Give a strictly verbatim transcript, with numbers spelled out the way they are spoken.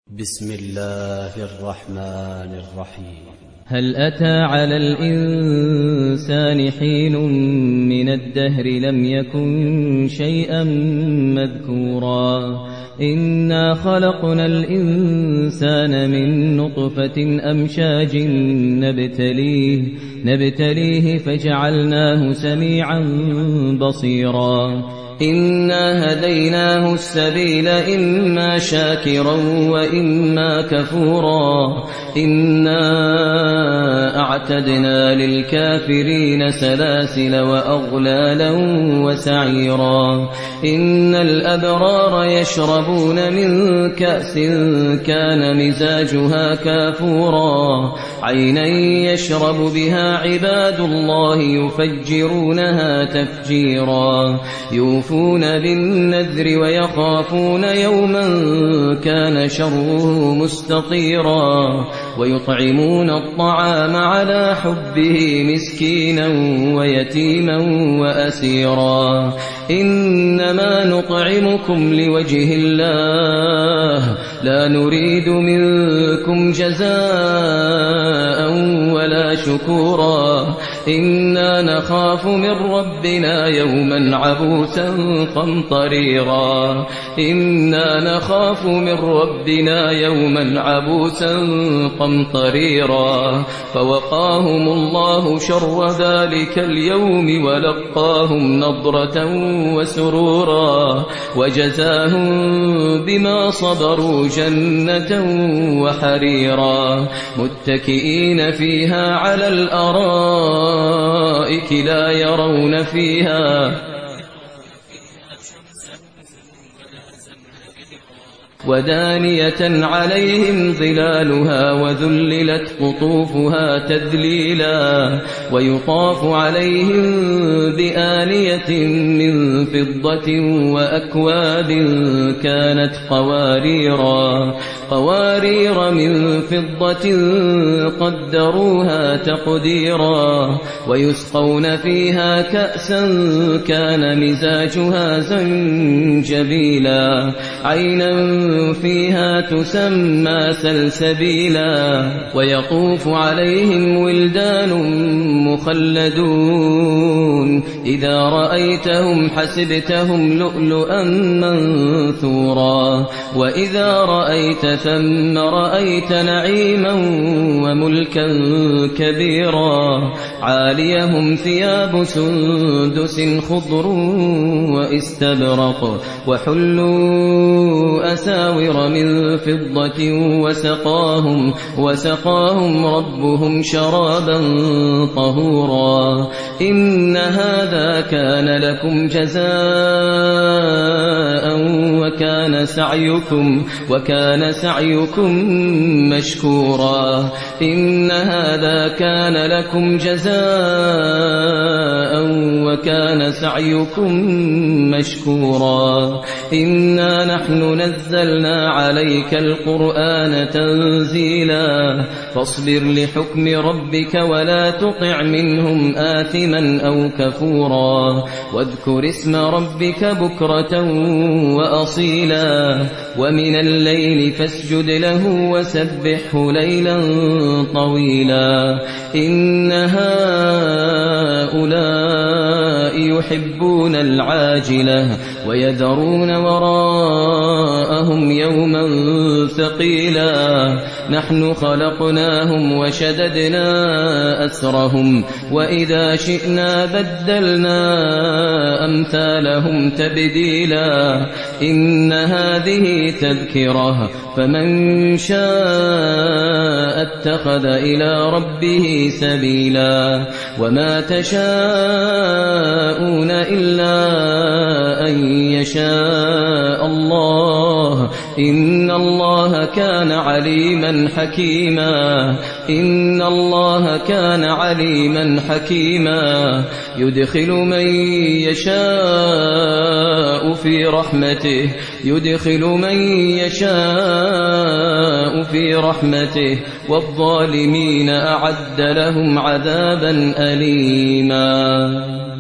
بسم الله الرحمن الرحيم. هل أتى على الإنسان حين من الدهر لم يكن شيئا مذكورا إنا خلقنا الإنسان من نطفة أمشاج نبتليه, نبتليه فجعلناه سميعا بصيرا إنا هديناه السبيل إما شاكرا وإما كفورا إنا أعتدنا للكافرين سلاسل وأغلالا وسعيرا إن الأبرار يشربون من كأس كان مزاجها كافورا عينا يشرب بها عباد الله يفجرونها تفجيرا يوفون بالنذر ويخافون يوما كان شره مستطيرا ويطعمون الطعام على حبه مسكينا ويتيما وأسيرا إنما نطعمكم لوجه الله لا نريد منكم جزاء ولا شكورا إنا نخاف من ربنا يوما عبوسا قمطريرا إنا نخاف من ربنا يوما عبوسا قمطريرا فوقاهم الله شر ذلك اليوم ولقاهم نضرة وسرورا وجزاهم بما صبروا جنة وحريرا متكئين فيها على الأرائك لا يرون فيها ودانية عليهم ظلالها وذللت قطوفها تذليلا ويطاف عليهم بآنية من فضة وأكواب كانت قواريرا قوارير من فضة قدروها تقديرا ويسقون فيها كأسا كان مزاجها زنجبيلا عينا فيها تسمى سلسبيلا ويطوف عليهم ولدان مخلدون إذا رأيتهم حسبتهم لؤلؤا منثورا وإذا رأيت ثم رأيت نعيما وملكا كبيرا عاليهم ثياب سندس خضر واستبرق وحلوا أساور من فضة وسقاهم, وسقاهم ربهم شرابا طهورا إن هذا كان لكم جزاء وكان سعيكم, وكان سعيكم مشكورا إن هذا كان لكم جزاء وكان سعيكم مشكورا إنا نحن نزلنا عليك القرآن تنزيلا فاصبر لحكم ربك ولا تطع منهم آثما أو كفورا واذكر اسم ربك بكرة وأصيلا ومن الليل فاسجد له وسبحه ليلا طويلا إن هؤلاء يحبون العاجلة ويذرون وراءهم يوما ثقيلا نحن خلقناهم وشددنا أسرهم وإذا شئنا بدلنا أمثالهم تبديلا إن هذه تذكرة فمن شاء اتخذ إلى ربه سبيلا وما تشاءون إلا أن يشاء الله إن الله كان عليما حكيما إن الله كان عليما حكيما يدخل من يشاء في رحمته يدخل من يشاء في رحمته والظالمين أعد لهم عذابا أليما.